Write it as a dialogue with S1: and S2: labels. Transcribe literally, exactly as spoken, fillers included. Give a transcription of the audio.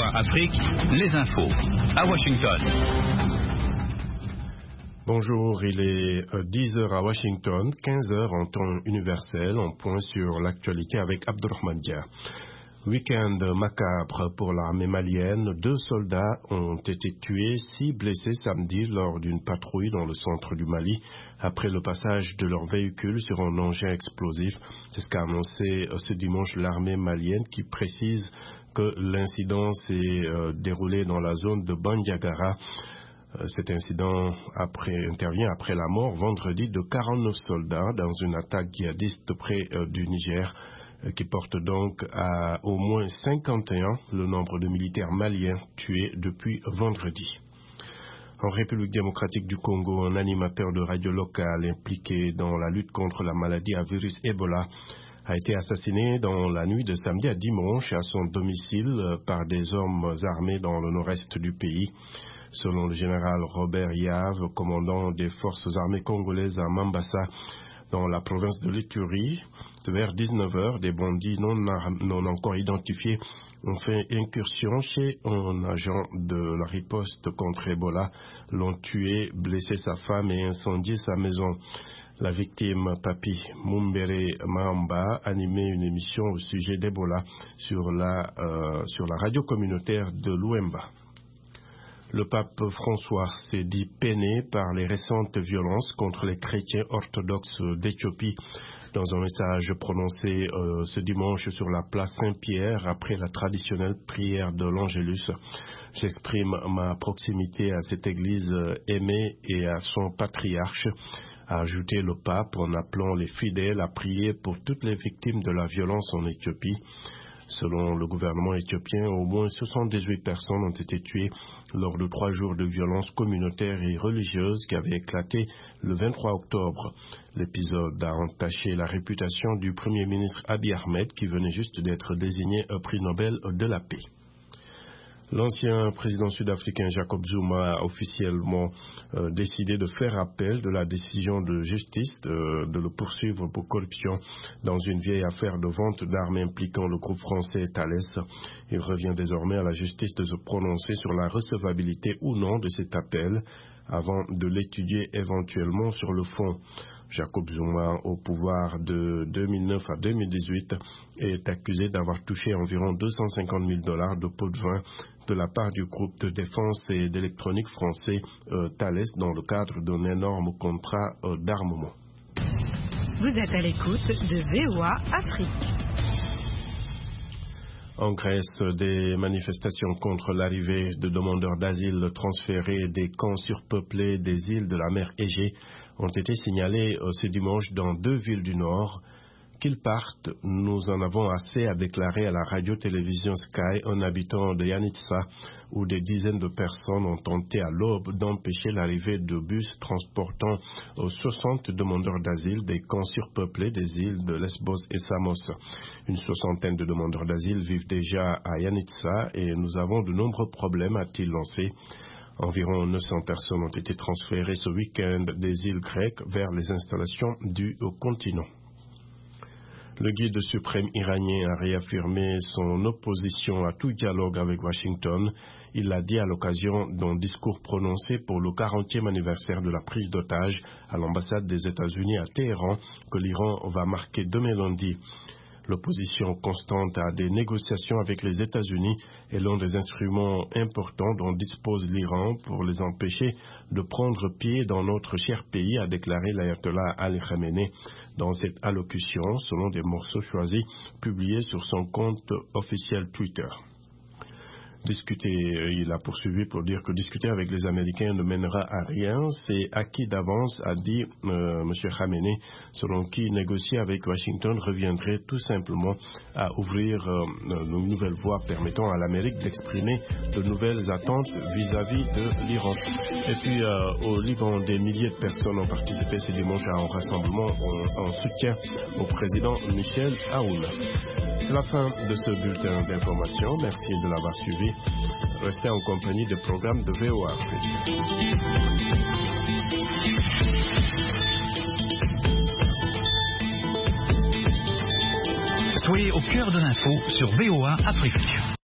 S1: A Afrique, les infos à Washington.
S2: Bonjour, il est dix heures à Washington, quinze heures en temps universel. On point sur l'actualité avec Abdurrahman Dia. Week-end macabre pour l'armée malienne. Deux soldats ont été tués, six blessés samedi lors d'une patrouille dans le centre du Mali après le passage de leur véhicule sur un engin explosif. C'est ce qu'a annoncé ce dimanche l'armée malienne qui précise que l'incident s'est euh, déroulé dans la zone de Bandiagara. Euh, cet incident après, intervient après la mort vendredi de quarante-neuf soldats dans une attaque djihadiste près euh, du Niger, euh, qui porte donc à au moins cinquante et un le nombre de militaires maliens tués depuis vendredi. En République démocratique du Congo, un animateur de radio locale impliqué dans la lutte contre la maladie à virus Ebola a été assassiné dans la nuit de samedi à dimanche à son domicile par des hommes armés dans le nord-est du pays. Selon le général Robert Yave, commandant des forces armées congolaises à Mambasa, dans la province de l'Ituri, vers dix-neuf heures, des bandits non, non encore identifiés ont fait incursion chez un agent de la riposte contre Ebola, l'ont tué, blessé sa femme et incendié sa maison. La victime, Papi Mumbere Mahamba, animait une émission au sujet d'Ebola sur la, euh, sur la radio communautaire de Louemba. Le pape François s'est dit peiné par les récentes violences contre les chrétiens orthodoxes d'Éthiopie. Dans un message prononcé euh, ce dimanche sur la place Saint-Pierre après la traditionnelle prière de l'Angélus, j'exprime ma proximité à cette église aimée et à son patriarche, a ajouté le pape en appelant les fidèles à prier pour toutes les victimes de la violence en Éthiopie. Selon le gouvernement éthiopien, au moins soixante-dix-huit personnes ont été tuées lors de trois jours de violences communautaires et religieuses qui avaient éclaté le vingt-trois octobre. L'épisode a entaché la réputation du Premier ministre Abiy Ahmed qui venait juste d'être désigné au prix Nobel de la paix. L'ancien président sud-africain Jacob Zuma a officiellement euh, décidé de faire appel de la décision de justice de, de le poursuivre pour corruption dans une vieille affaire de vente d'armes impliquant le groupe français Thales. Il revient désormais à la justice de se prononcer sur la recevabilité ou non de cet appel avant de l'étudier éventuellement sur le fond. Jacob Zuma, au pouvoir de deux mille neuf à deux mille dix-huit, est accusé d'avoir touché environ deux cent cinquante mille dollars de pots de vin de la part du groupe de défense et d'électronique français euh, Thales dans le cadre d'un énorme contrat euh, d'armement.
S3: Vous êtes à l'écoute de V O A Afrique.
S2: En Grèce, des manifestations contre l'arrivée de demandeurs d'asile transférés des camps surpeuplés des îles de la mer Égée ont été signalées ce dimanche dans deux villes du Nord. Qu'ils partent, nous en avons assez, a déclaré à la radio-télévision Sky un habitant de Yanitsa, où des dizaines de personnes ont tenté à l'aube d'empêcher l'arrivée de bus transportant soixante demandeurs d'asile des camps surpeuplés des îles de Lesbos et Samos. Une soixantaine de demandeurs d'asile vivent déjà à Yanitsa et nous avons de nombreux problèmes, a-t-il lancé. Environ neuf cents personnes ont été transférées ce week-end des îles grecques vers les installations du continent. Le guide suprême iranien a réaffirmé son opposition à tout dialogue avec Washington. Il l'a dit à l'occasion d'un discours prononcé pour le quarantième anniversaire de la prise d'otage à l'ambassade des États-Unis à Téhéran, que l'Iran va marquer demain lundi. L'opposition constante à des négociations avec les États-Unis est l'un des instruments importants dont dispose l'Iran pour les empêcher de prendre pied dans notre cher pays, a déclaré l'ayatollah Ali Khamenei dans cette allocution, selon des morceaux choisis publiés sur son compte officiel Twitter. Discuter, il a poursuivi pour dire que discuter avec les Américains ne mènera à rien, c'est acquis d'avance, a dit euh, M. Khamenei, selon qui négocier avec Washington reviendrait tout simplement à ouvrir euh, une nouvelle voie permettant à l'Amérique d'exprimer de nouvelles attentes vis-à-vis de l'Iran. Et puis euh, au Liban, des milliers de personnes ont participé ce dimanche à un rassemblement en, en soutien au président Michel Aoun. C'est la fin de ce bulletin d'information. Merci de l'avoir suivi. Restez en compagnie des programmes de V O A Afrique.
S1: Soyez au cœur de l'info sur V O A Afrique.